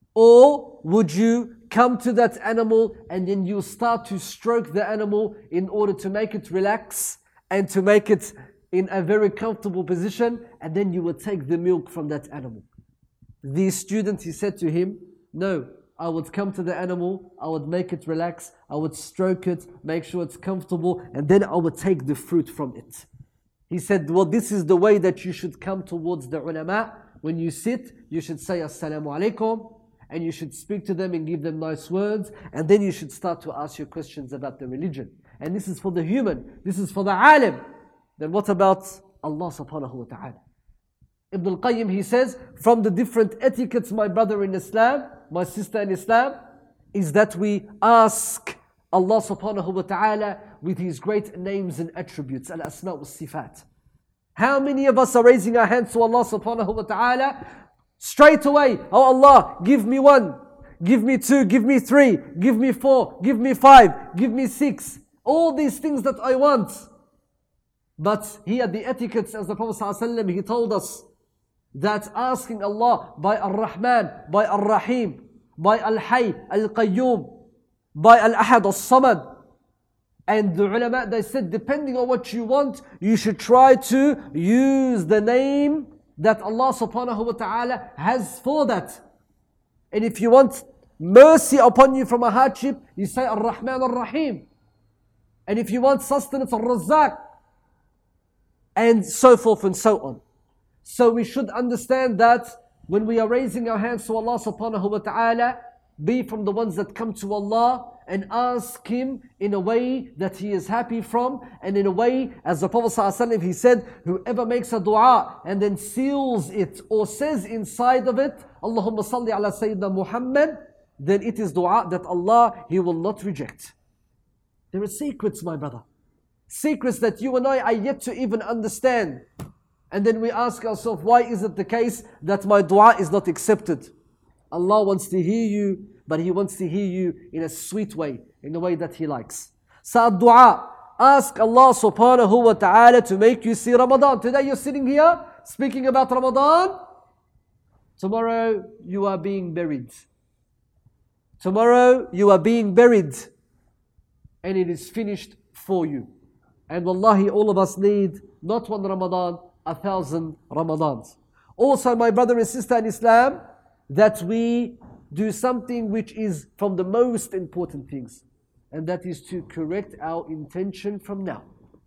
Or would you come to that animal and then you start to stroke the animal in order to make it relax and to make it in a very comfortable position, and then you would take the milk from that animal? The student, he said to him, no, I would come to the animal, I would make it relax, I would stroke it, make sure it's comfortable, and then I would take the fruit from it. He said, well, this is the way that you should come towards the ulama. When you sit, you should say Assalamu alaikum, and you should speak to them and give them nice words, and then you should start to ask your questions about the religion. And this is for the human, this is for the alim. Then what about Allah subhanahu wa ta'ala? Ibn al-Qayyim, he says, from the different etiquettes, my brother in Islam, my sister in Islam, is that we ask Allah subhanahu wa ta'ala with His great names and attributes, al-asma' wa-sifat. How many of us are raising our hands to Allah subhanahu wa ta'ala straight away? Oh Allah, give me one, give me two, give me three, give me four, give me five, give me six. All these things that I want. But here the etiquettes, as the Prophet ﷺ, he told us that asking Allah by Ar-Rahman, by Ar-Rahim, by Al-Hayy, Al-Qayyum, by Al-Ahad, Al-Samad. And the ulama, they said, depending on what you want, you should try to use the name that Allah subhanahu wa ta'ala has for that. And if you want mercy upon you from a hardship, you say Ar-Rahman Ar-Rahim. And if you want sustenance, Ar-Razzaq. And so forth and so on. So we should understand that when we are raising our hands to Allah subhanahu wa ta'ala, be from the ones that come to Allah and ask Him in a way that He is happy from, and in a way, as the Prophet ﷺ, he said, whoever makes a dua and then seals it or says inside of it, Allahumma salli ala Sayyidina Muhammad, then it is dua that Allah, He will not reject. There are secrets, my brother. Secrets that you and I are yet to even understand. And then we ask ourselves, why is it the case that my dua is not accepted? Allah wants to hear you, but He wants to hear you in a sweet way, in a way that He likes. So dua, ask Allah subhanahu wa ta'ala to make you see Ramadan. Today you're sitting here speaking about Ramadan. Tomorrow you are being buried. Tomorrow you are being buried. And it is finished for you. And wallahi, all of us need not one Ramadan, a thousand Ramadans. Also, my brother and sister in Islam, that we do something which is from the most important things, and that is to correct our intention from now.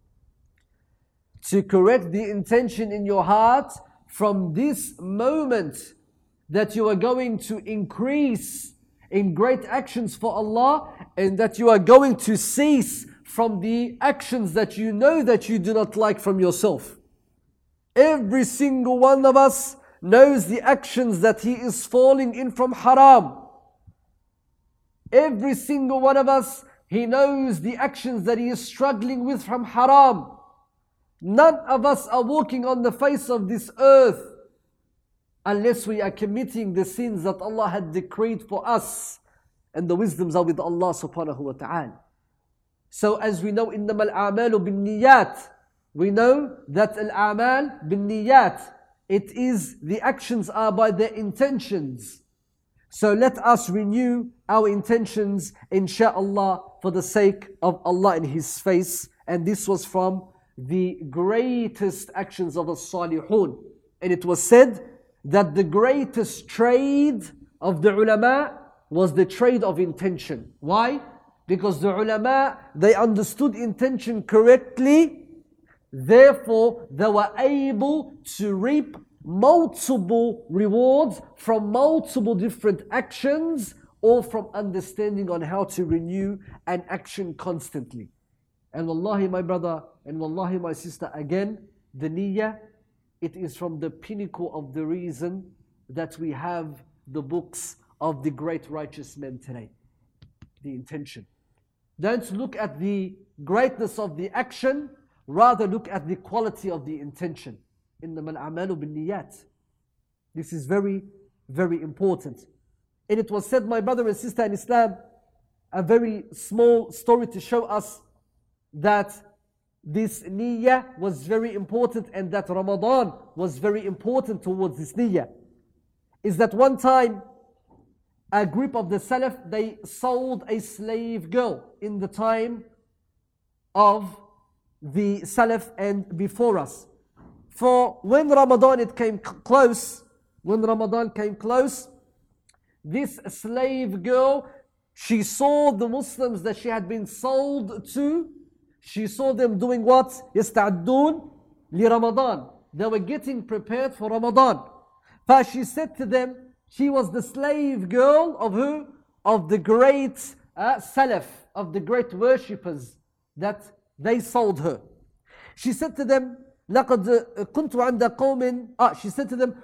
To correct the intention in your heart from this moment, that you are going to increase in great actions for Allah, and that you are going to cease from the actions that you know that you do not like from yourself. Every single one of us knows the actions that he is falling in from haram. Every single one of us, he knows the actions that he is struggling with from haram. None of us are walking on the face of this earth unless we are committing the sins that Allah had decreed for us. And the wisdoms are with Allah subhanahu wa ta'ala. So as we know, إِنَّمَا الْأَعْمَالُ بِالنِّيَّاتِ, we know that al-a'mal bin-niyat, it is, the actions are by their intentions. So let us renew our intentions, insha'Allah, for the sake of Allah and His face. And this was from the greatest actions of the salihun. And it was said that the greatest trade of the ulama was the trade of intention. Why? Because the ulama, they understood intention correctly. Therefore, they were able to reap multiple rewards from multiple different actions, or from understanding on how to renew an action constantly. And wallahi, my brother, and wallahi, my sister, again, the niyyah, it is from the pinnacle of the reason that we have the books of the great righteous men today. The intention. Don't look at the greatness of the action, rather look at the quality of the intention. إِنَّمَا الْأَعْمَالُ بِالنِّيَّاتِ. This is very, very important. And it was said, my brother and sister in Islam, a very small story to show us that this niyyah was very important, and that Ramadan was very important towards this niyyah. Is that one time a group of the Salaf, they sold a slave girl in the time of the Salaf and before us. For when Ramadan it came close, when Ramadan came close, this slave girl, she saw the Muslims that she had been sold to. She saw them doing what? يستعدون لرمضان. They were getting prepared for Ramadan. But she said to them, she was the slave girl of who? Of the great uh, Salaf, of the great worshippers that they sold her. She said to them, لقد كنت عند قوم ah, she said to them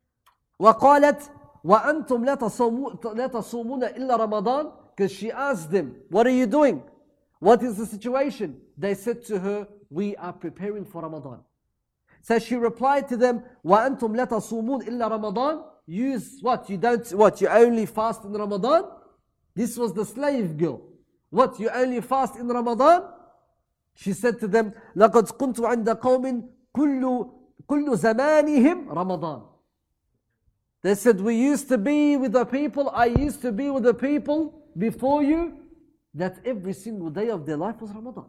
وقالت وأنتم لا تصومون إلا رمضان, because she asked them, what are you doing? What is the situation? They said to her, we are preparing for Ramadan. So she replied to them, وأنتم لا تصومون إلا رمضان. Use what? You don't, what? You only fast in Ramadan? This was the slave girl. What? You only fast in Ramadan? She said to them, لقد كنت عند قوم كل كل زمانهم رمضان. They said, we used to be with the people, I used to be with the people before you, that every single day of their life was Ramadan.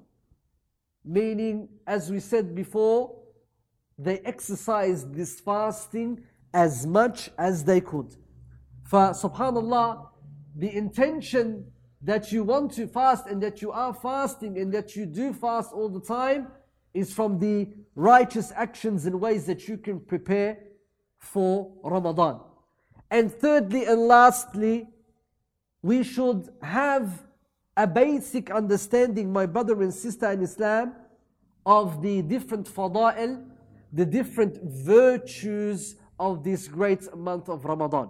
Meaning, as we said before, they exercised this fasting as much as they could. For subhanallah, the intention that you want to fast and that you are fasting and that you do fast all the time is from the righteous actions and ways that you can prepare for Ramadan. And thirdly and lastly, we should have a basic understanding, my brother and sister in Islam, of the different fada'il, the different virtues of this great month of Ramadan.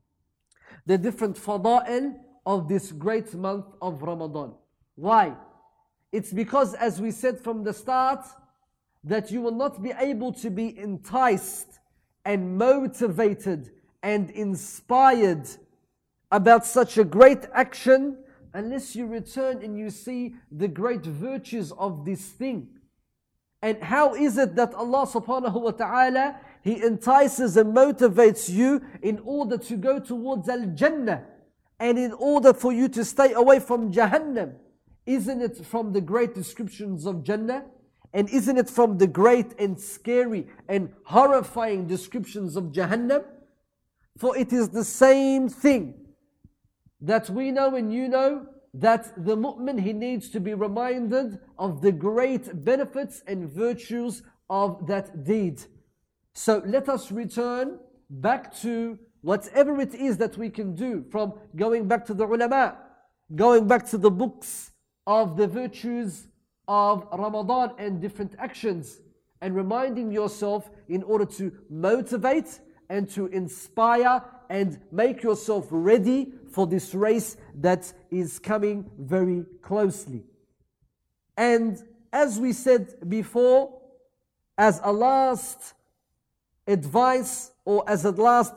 The different fada'il of this great month of Ramadan. Why? It's because, as we said from the start, that you will not be able to be enticed and motivated and inspired about such a great action unless you return and you see the great virtues of this thing. And how is it that Allah subhanahu wa ta'ala, He entices and motivates you in order to go towards Al-Jannah and in order for you to stay away from Jahannam? Isn't it from the great descriptions of Jannah? And isn't it from the great and scary and horrifying descriptions of Jahannam? For it is the same thing that we know and you know, that the mu'min, he needs to be reminded of the great benefits and virtues of that deed. So let us return back to whatever it is that we can do, from going back to the ulama, going back to the books of the virtues of Ramadan and different actions, and reminding yourself in order to motivate and to inspire and make yourself ready for this race that is coming very closely. And as we said before, as a last advice or as a last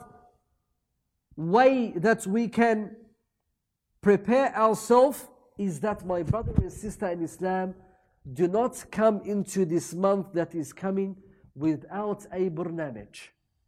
way that we can prepare ourselves, is that, my brother and sister in Islam, do not come into this month that is coming without a barnamij,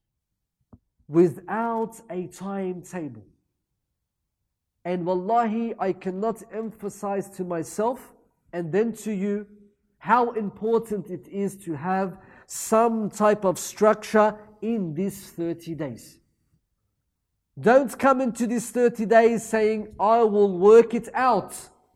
without a timetable. And wallahi, I cannot emphasize to myself and then to you how important it is to have some type of structure in these thirty days. Don't come into these thirty days saying, I will work it out.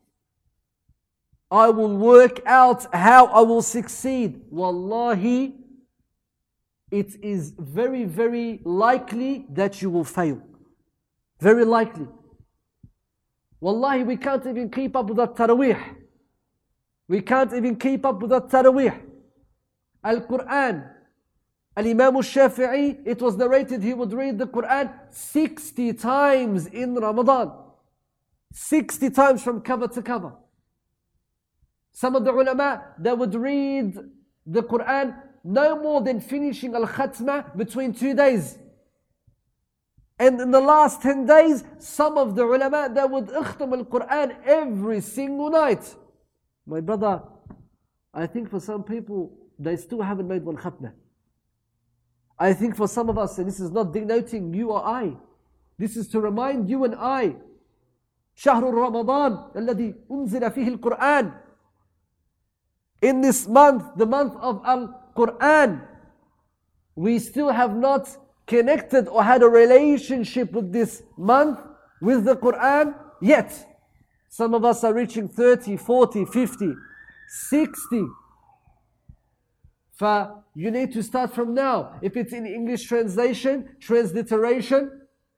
I will work out how I will succeed. Wallahi, it is very, very likely that you will fail. Very likely. Wallahi, we can't even keep up with that Taraweeh. We can't even keep up with that Taraweeh. Al-Quran. Al-Imam al-Shafi'i, it was narrated he would read the Quran sixty times in Ramadan. sixty times from cover to cover. Some of the ulama, they would read the Quran no more than finishing Al-Khatmah between two days. And in the last ten days, some of the ulama, they would ikhtam Al-Quran every single night. My brother, I think for some people, they still haven't made one khatmah. I think for some of us, and this is not denoting you or I, This is to remind you and I, شهر رمضان الذي أنزل فيه القرآن. In this month, the month of Al-Quran, we still have not connected or had a relationship with this month, with the Quran yet. Some of us are reaching thirty, forty, fifty, sixty. For you need to start from now. If it's in English translation, transliteration,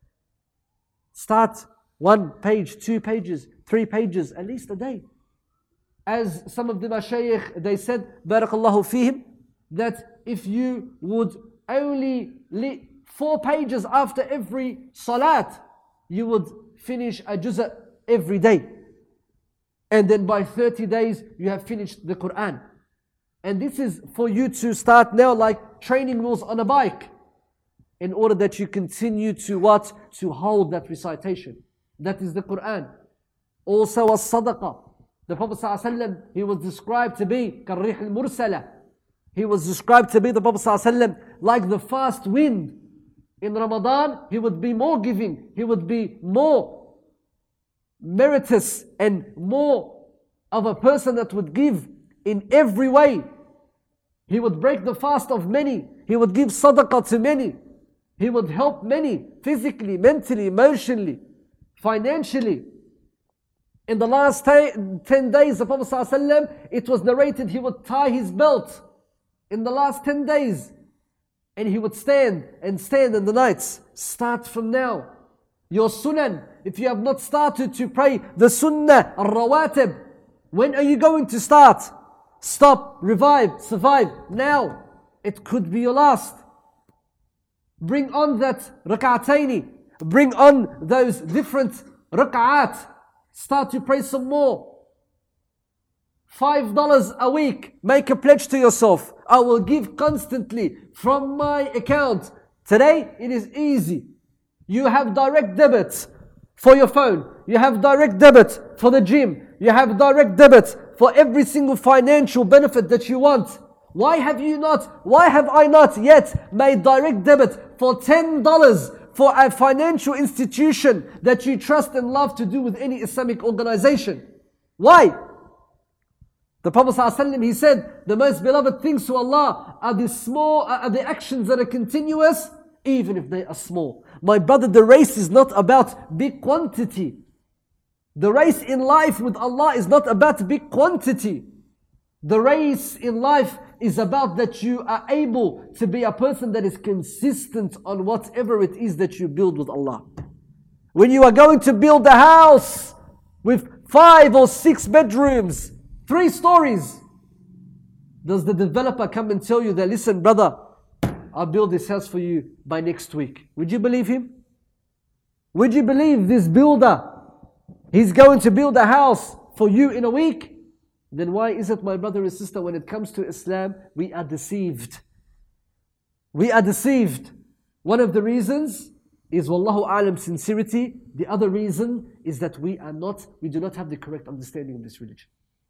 start one page, two pages, three pages, at least a day. As some of the mashayikh, they said, Barakallahu fihim, that if you would only li- four pages after every salat, you would finish a juz' every day. And then by thirty days, you have finished the Quran. And this is for you to start now like training wheels on a bike, in order that you continue to what? To hold that recitation. That is the Quran. Also as sadaqah. The Prophet ﷺ, he was described to be كَالرِّيحِ الْمُرْسَلَةِ. He was described to be, the Prophet ﷺ, like the fast wind. In Ramadan, he would be more giving. He would be more meritorious and more of a person that would give in every way. He would break the fast of many. He would give sadaqah to many. He would help many physically, mentally, emotionally, financially. In the last ten days, the Prophet ﷺ, it was narrated he would tie his belt in the last ten days. And he would stand and stand in the nights. Start from now. Your sunan, if you have not started to pray the sunnah, al-rawatib, when are you going to start? Stop, revive, survive, now. It could be your last. Bring on that rak'ataini. Bring on those different rak'at. Start to pray some more. Five dollars a week. Make a pledge to yourself. I will give constantly from my account. Today, it is easy. You have direct debit for your phone. You have direct debit for the gym. You have direct debit for every single financial benefit that you want. Why have you not, why have I not yet made direct debit for ten dollars for a financial institution that you trust and love to do with any Islamic organization? Why? The Prophet ﷺ, he said, the most beloved things to Allah are the small, are the actions that are continuous, even if they are small. My brother, the race is not about big quantity. The race in life with Allah is not about big quantity. The race in life is about that you are able to be a person that is consistent on whatever it is that you build with Allah. When you are going to build a house with five or six bedrooms, three stories, does the developer come and tell you that, listen brother, I'll build this house for you by next week? Would you believe him? Would you believe this builder? He's going to build a house for you in a week? Then why is it, my brother and sister, when it comes to Islam, we are deceived? We are deceived. One of the reasons is, wallahu alam, sincerity. The other reason is that we are not, we do not have the correct understanding of this religion.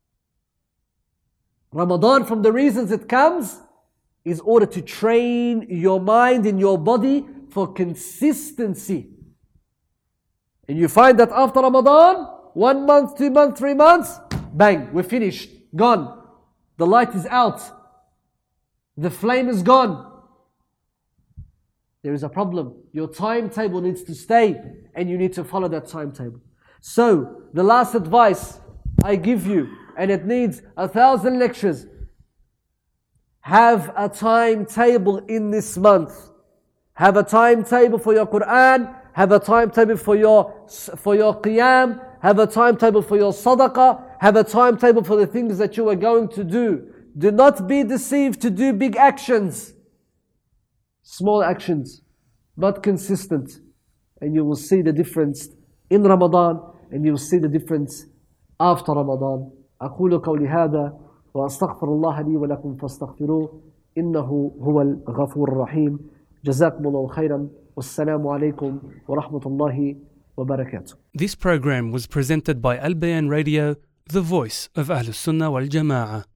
Ramadan, from the reasons it comes, is order to train your mind and your body for consistency. And you find that after Ramadan, one month, two months, three months, bang, we're finished, gone. The light is out. The flame is gone. There is a problem. Your timetable needs to stay, and you need to follow that timetable. So, the last advice I give you, and it needs a thousand lectures, have a timetable in this month. Have a timetable for your Quran. Have a timetable for your, for your qiyam. Have a timetable for your sadaqah. Have a timetable for the things that you are going to do. Do not be deceived to do big actions. Small actions, but consistent. And you will see the difference in Ramadan, and you will see the difference after Ramadan. أقول قولي هذا وأستغفر الله لي ولكم فاستغفروه إنه هو الغفور الرحيم. جزاكم الله خيرا والسلام عليكم ورحمة الله وبركاته. This program was presented by Al Bayan Radio, the voice of Ahlus Sunnah wal Jama'ah.